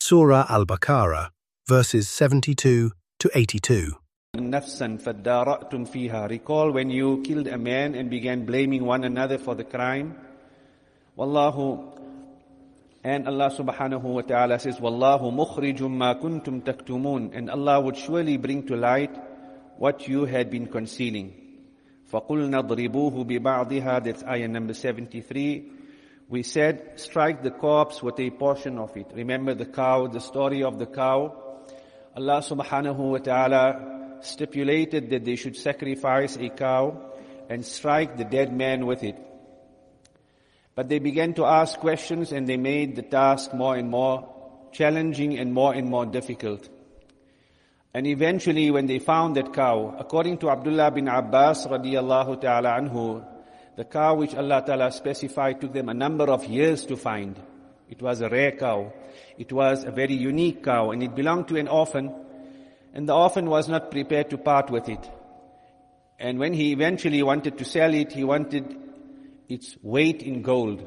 Surah Al-Baqarah, verses 72 to 82. نَفْسًا فَادَّارَأْتُمْ فِيهَا. Recall when you killed a man and began blaming one another for the crime. Wallahu, and Allah subhanahu wa ta'ala says, Wallahu mukhrijum ma kuntum taktumun. And Allah would surely bring to light what you had been concealing. فَقُلْنَا ضْرِبُوهُ بِبَعْضِهَا. That's ayah number 73. We said, strike the corpse with a portion of it. Remember the cow, the story of the cow. Allah subhanahu wa ta'ala stipulated that they should sacrifice a cow and strike the dead man with it. But they began to ask questions and they made the task more and more challenging and more difficult. And eventually when they found that cow, according to Abdullah bin Abbas radiyallahu ta'ala anhu, the cow which Allah ta'ala specified took them a number of years to find. It was a rare cow. It was a very unique cow and it belonged to an orphan. And the orphan was not prepared to part with it. And when he eventually wanted to sell it, he wanted its weight in gold.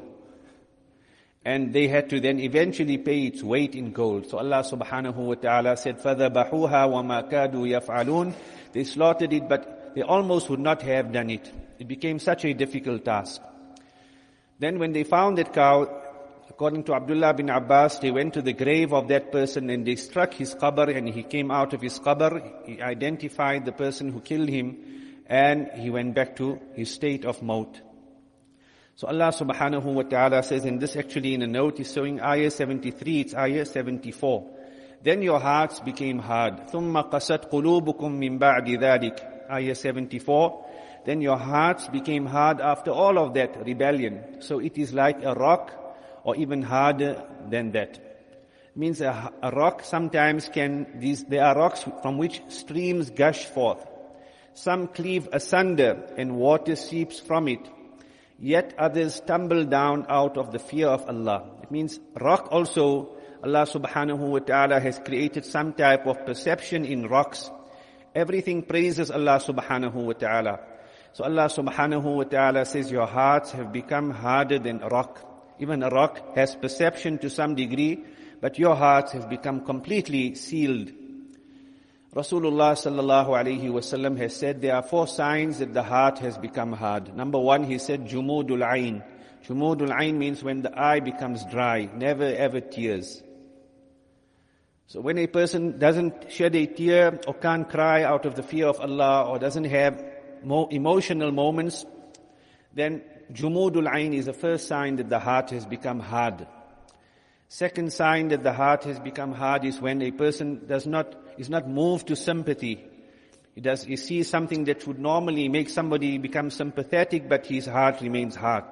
And they had to then eventually pay its weight in gold. So Allah subhanahu wa ta'ala said, فَذَبَحُوهَا وَمَا كَادُوا يَفْعَلُونَ. They slaughtered it, but they almost would not have done it. It became such a difficult task. Then when they found that cow, according to Abdullah bin Abbas, they went to the grave of that person and they struck his qabr and he came out of his qabr. He identified the person who killed him and he went back to his state of maut. So Allah subhanahu wa ta'ala says, and this actually in a note is showing ayah 73, it's ayah 74. Then your hearts became hard. ثُمَّ قَسَتْ قُلُوبُكُم مِّن بَعْدِ ذَلِكَ. Ayah 74. Then your hearts became hard after all of that rebellion. So it is like a rock or even harder than that. It means a rock sometimes there are rocks from which streams gush forth. Some cleave asunder and water seeps from it. Yet others tumble down out of the fear of Allah. It means rock also, Allah subhanahu wa ta'ala has created some type of perception in rocks. Everything praises Allah subhanahu wa ta'ala. So Allah subhanahu wa ta'ala says your hearts have become harder than a rock. Even a rock has perception to some degree, but your hearts have become completely sealed. Rasulullah sallallahu alayhi wasallam has said there are 4 signs that the heart has become hard. Number 1, he said, Jumudul Ain. Jumudul Ain means when the eye becomes dry, never ever tears. So when a person doesn't shed a tear or can't cry out of the fear of Allah or doesn't have more emotional moments, then Jumudul Ain is the first sign that the heart has become hard. Second sign that the heart has become hard is when a person is not moved to sympathy. He sees something that would normally make somebody become sympathetic, but his heart remains hard.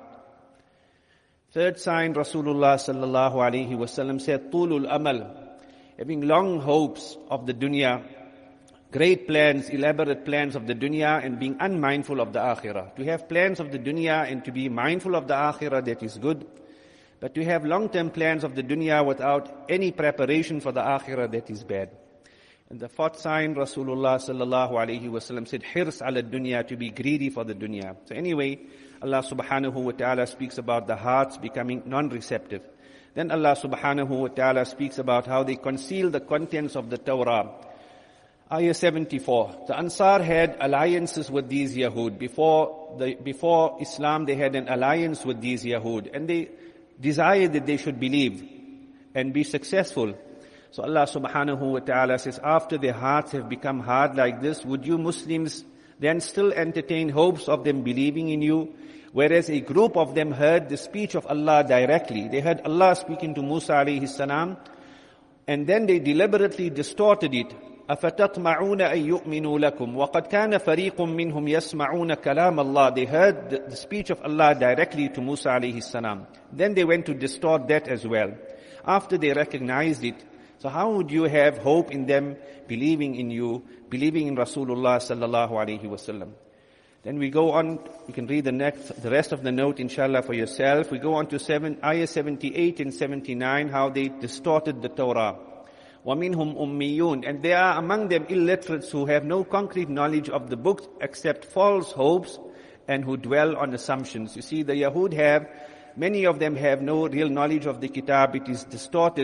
Third sign, Rasulullah sallallahu alaihi wasallam said, Tulul Amal, having long hopes of the dunya, great plans, elaborate plans of the dunya, and being unmindful of the akhirah. To have plans of the dunya and to be mindful of the akhirah, that is good. But to have long-term plans of the dunya without any preparation for the akhirah, that is bad. And the fourth sign, Rasulullah sallallahu alayhi wasallam said, hirs ala dunya, to be greedy for the dunya. So anyway, Allah subhanahu wa ta'ala speaks about the hearts becoming non-receptive. Then Allah subhanahu wa ta'ala speaks about how they conceal the contents of the Torah. Ayah 74. The Ansar had alliances with these Yahud. Before Islam, they had an alliance with these Yahud. And they desired that they should believe and be successful. So Allah subhanahu wa ta'ala says, after their hearts have become hard like this, would you Muslims then still entertain hopes of them believing in you? Whereas a group of them heard the speech of Allah directly. They heard Allah speaking to Musa alayhi salam, and then they deliberately distorted it. أَفَتَطْمَعُونَ أَن يُؤْمِنُوا لَكُمْ وَقَدْ كَانَ فَرِيقٌ مِّنْهُمْ يَسْمَعُونَ كَلَامَ اللَّهِ. They heard the speech of Allah directly to Musa alayhi salam. Then they went to distort that as well. After they recognized it, so how would you have hope in them believing in you, believing in Rasulullah sallallahu alayhi wasallam? Then we go on, you can read the rest of the note inshallah for yourself. We go on to ayah 78 and 79, how they distorted the Torah. وَمِنْهُمْ أُمِّيُّونَ. And there are among them illiterates who have no concrete knowledge of the book except false hopes and who dwell on assumptions. You see, the Yahud many of them have no real knowledge of the kitab. It is distorted.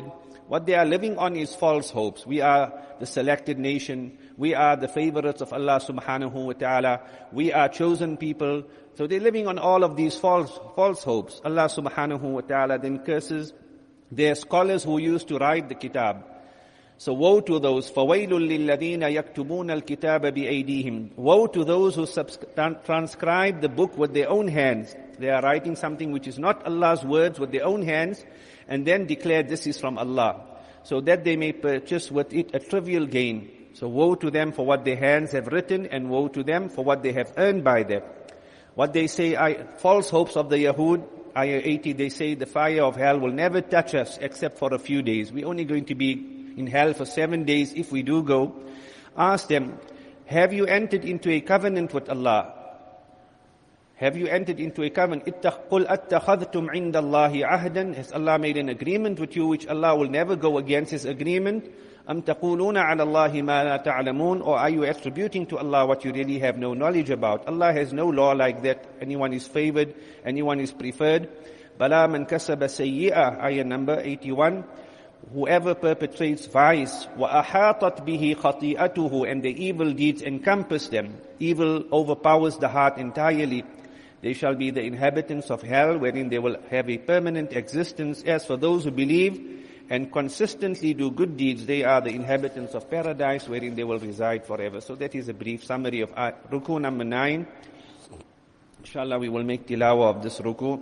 What they are living on is false hopes. We are the selected nation. We are the favorites of Allah subhanahu wa ta'ala. We are chosen people. So they're living on all of these false hopes. Allah subhanahu wa ta'ala then curses their scholars who used to write the kitab. So woe to those, فَوَيْلٌ لِلَّذِينَ يَكْتُبُونَ الْكِتَابَ بِأَيْدِيهِمْ. Woe to those who transcribe the book with their own hands. They are writing something which is not Allah's words with their own hands, and then declare this is from Allah, so that they may purchase with it a trivial gain. So woe to them for what their hands have written, and woe to them for what they have earned by them. What they say, false hopes of the Yahud, ayah 80, they say the fire of hell will never touch us except for a few days. We're only going to be in hell for 7 days if we do go. Ask them, have you entered into a covenant with Allah? Have you entered into a covenant? قُلْ أَتَّخَذْتُمْ عِنْدَ اللَّهِ عَهْدًا. Has Allah made an agreement with you which Allah will never go against His agreement? أَمْ تَقُولُونَ عَلَى اللَّهِ مَا لَا تَعْلَمُونَ. Or are you attributing to Allah what you really have no knowledge about? Allah has no law like that. Anyone is favored, anyone is preferred. بَلَا مَنْ كَسَبَ سَيِّئَةً, ayah number 81. Whoever perpetrates vice, وَأَحَاطَتْ بِهِ خَطِيئَتُهُ, and the evil deeds encompass them. Evil overpowers the heart entirely. They shall be the inhabitants of hell, wherein they will have a permanent existence. As for those who believe and consistently do good deeds, they are the inhabitants of paradise, wherein they will reside forever. So that is a brief summary of Ruku number 9. Inshallah, we will make tilawah of this Ruku.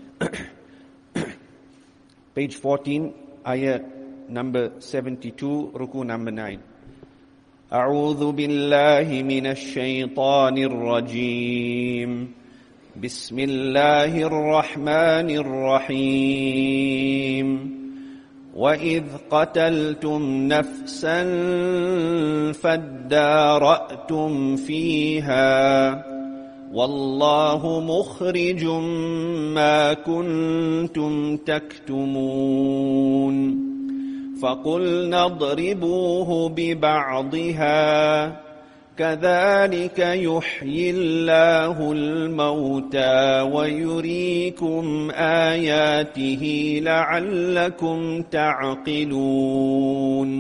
Page 14, ayah number 72, Ruku number 9. أعوذ بالله من الشيطان الرجيم. بسم الله الرحمن الرحيم. وإذ قتلتم نفسا فادارأتم فيها والله مخرج ما كنتم تكتمون فقلنا اضربوه ببعضها كذلك يحيي الله الموتى ويريكم آياته لعلكم تعقلون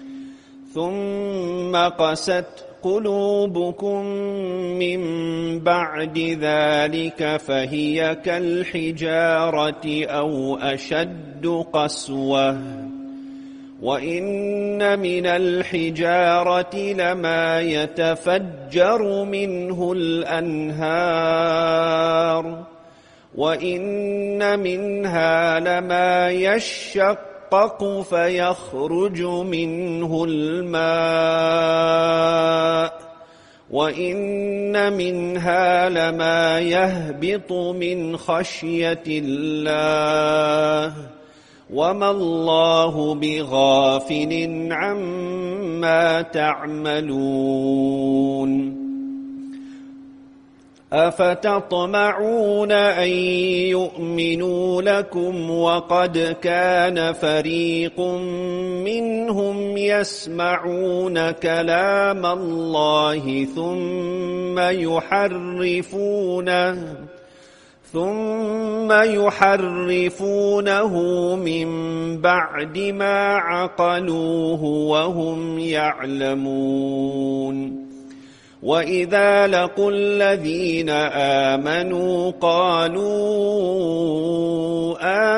ثم قست قلوبكم من بعد ذلك فهي كالحجارة أو أشد قسوة وإن من الحجارة لما يتفجر منه الأنهار وإن منها لما يشقق فيخرج منه الماء وإن منها لما يهبط من خشية الله وما الله بغافل عما تعملون أفتطمعون أن يؤمنوا لكم وقد كان فريق منهم يسمعون كلام الله ثم يحرفونه من بعد ما عقلوه وهم يعلمون وإذا لقوا الذين آمنوا قالوا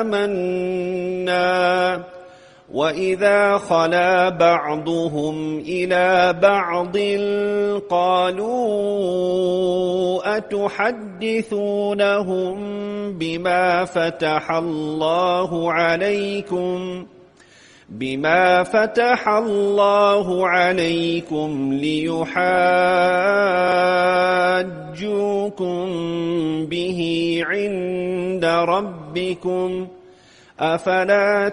آمنا وإذا خلا بعضهم إلى بعض قالوا أتحدثونهم بما فتح الله عليكم ليحاجوكم به عند ربكم أفلا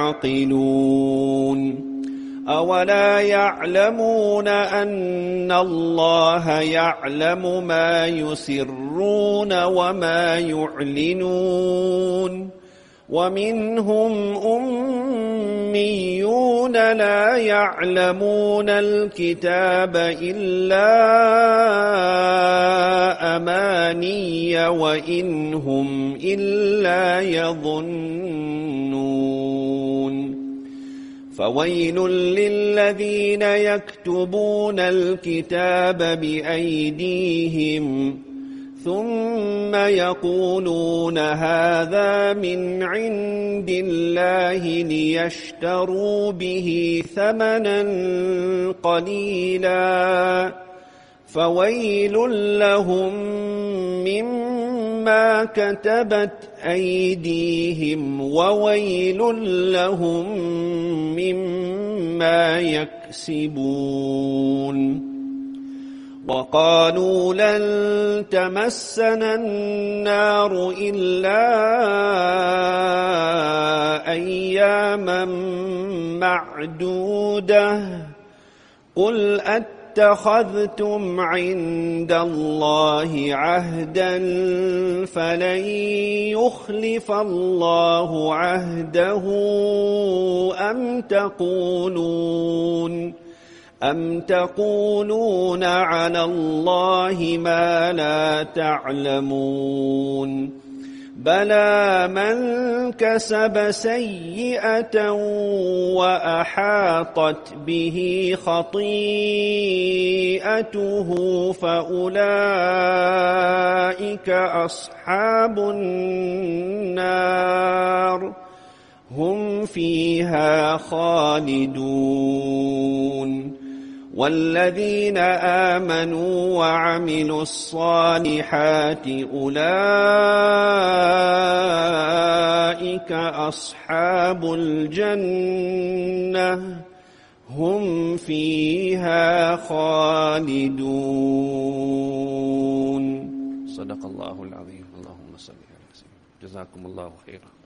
تعقلون أولا يعلمون أن الله يعلم ما يسرون وما يعلنون ومنهم أميون لا يعلمون الكتاب إلا أماني وإن هم إلا يظنون فويل للذين يكتبون الكتاب بأيديهم ثم يقولون هذا من عند الله ليشتروا به ثمنا قليلا فويل لهم مما كتبت أيديهم وويل لهم مما يكسبون وقالوا لن تمسنا النار إلا أياما معدودة قل اتخذتم عند الله عهدا فلن يخلف الله عهده أم تقولون على الله ما لا تعلمون بلى من كسب سيئة وأحاطت به خطيئته فأولئك أصحاب النار هم فيها خالدون والذين آمنوا وعملوا الصالحات أولئك أصحاب الجنة هم فيها خالدون صدق الله العظيم اللهم صل على سيدنا جزاكم الله خيرا